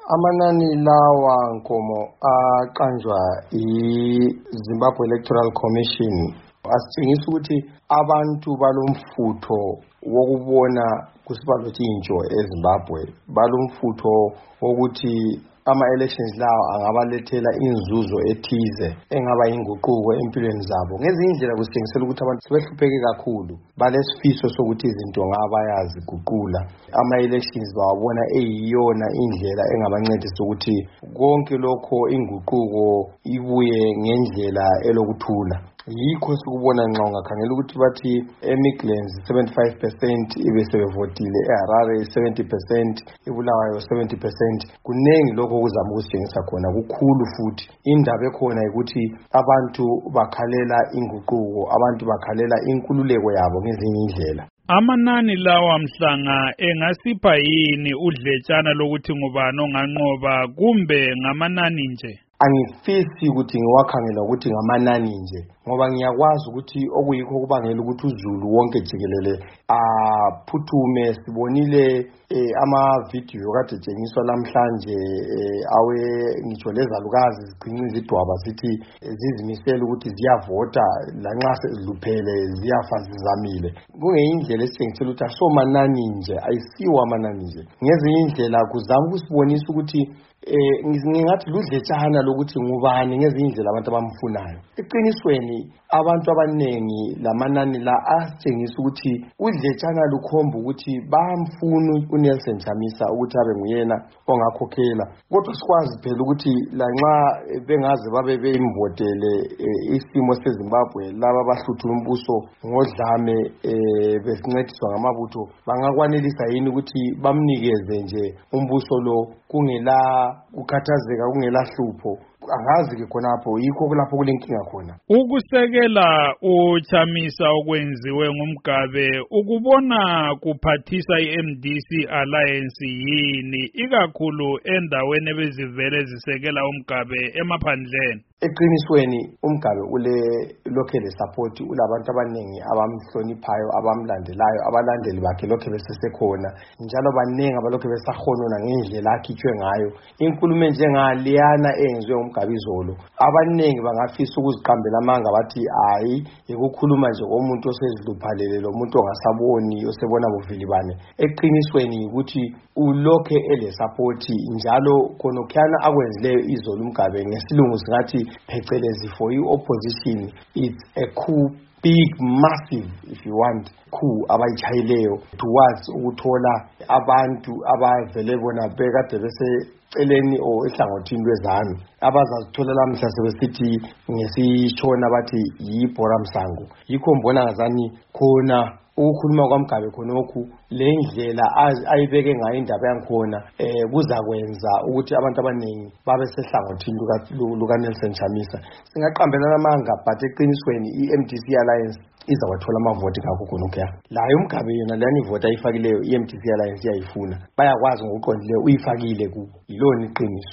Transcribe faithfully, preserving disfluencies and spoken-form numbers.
Amanani lawa nkomo aqanjwa i-Zimbabwe Electoral Commission asitshengisa ukuthi abantu balomfutho wokubona kusibalo intsho eZimbabwe, balomfutho wokuthi ama-elections lawo angabalethela inzuzo ethize engaba inguquko empilweni zabo. Ngezinye indlela kusitshengisela ukuthi abantu sebehlupheke kakhulu, balesifiso sokuthi izinto ngabayaziguqula. Ama-elections bawabona eyiyona indlela engabancedisa ukuthi konke lokho inguquko ibuye ngendlela elokuthula. Yikho sikubona nxa ungakhangela ukuthi bathi eMidlands seventy-five percent ibe sebevotile, eHarare seventy percent, eBulawayo seventy percent. Kunengi lokho kuzama ukusitshengisa khona kukhulu futhi. Indaba ekhona ukuthi abantu bakhalela inguquko, abantu bakhalela inkululeko yabo ngezinye indlela. Amanani lawa mhlanga engasipha yini udletshana lokuthi ngubani onganqoba kumbe ngamanani nje? Angifisi ukuthi ngiwakhangela ukuthi ngamanani nje, ngoba ngiyakwazi ukuthi okuyikho kubangela ukuthi uZulu wonke jikelele aphuthume. Sibonile eh, ama-video kade tshengiswa namhlanje eh, awe ngitsho lezalukazi zigcinwe izidwaba zithi zizimisela ukuthi ziyavota lanxa seziluphele ziyafa zizamile. Kungeyindlela esitshengisela ukuthi asomanani nje, ayisiwo amanani nje. Ngezinye indlela kuzama ukusibonisa ukuthi eh ngingathi ludletshana lokuthi ngubani ngezinye indlela abantu abamfunayo. Eqinisweni abantu abanengi lamanani la asitshengisa ukuthi udletshana lukhomba ukuthi bamfuna uNelson Chamisa ukuthi abe nguyena ongakhokhela. Kodwa sikwazi phela ukuthi lanxa bengaze babe beyimvotele isimo seZimbabwe, laba abahlutha umbuso ngodlame eh besincediswa ngamabutho, bangakwanelisa yini ukuthi bamnikeze nje umbuso lo kungela ukhathazeka, kungela hlupho? Angazi ke khonapho yikho kulapho kulenkinga khona. Ukusekela uChamisa okwenziwe ngumgabe ukubona kuphathisa i-M D C Alliance yini, ikakhulu endaweni ebezivele zisekela umgabe emaphandleni? Eqinisweni umgabe ule local support, ulabantu abanengi abamhloniphayo, abamlandelayo, abalandeli bakhe lokho besesekhona, njalo banengi abalokho besahonona ngendlela akhitshwe ngayo. Inkulumo njengaliyana enziwe umgabe izolo, abanengi bangafisa ukuziqambela amanga bathi hayi ikukhuluma nje komuntu oseziluphalele, lo muntu ongasaboni, osebona buvilibane. Eqinisweni ukuthi ulokhe ele support, njalo khonokhana akwenzileyo izolo umgabe ngesilungu singathi phecelezi for i-opposition, it's a coup, big, massive, if you want, coup abayichayileyo towards ukuthola abantu abavele bona bekade bese celeni o ehlangothini lwezami abazazithola lamhla sebesithi ngesishona bathi yibhora msango. Yikho mbona ngazani khona ukukhuluma kwamgabe khonokhu le ndlela ayibeke ngayo indaba yankhona eh kuzakwenza ukuthi abantu abaningi babe sehlangothini luka Nelson Chamisa. Singaqambelana amanga, but eqinisweni i-M D C Alliance izawathola amavoti ngakho khonokho. Layo umgabe yona lani ivoti ayifakileyo i-M D C Alliance iyayifuna, bayakwazi ngokuqondileyo uyifakile kubo, yilona iqiniso.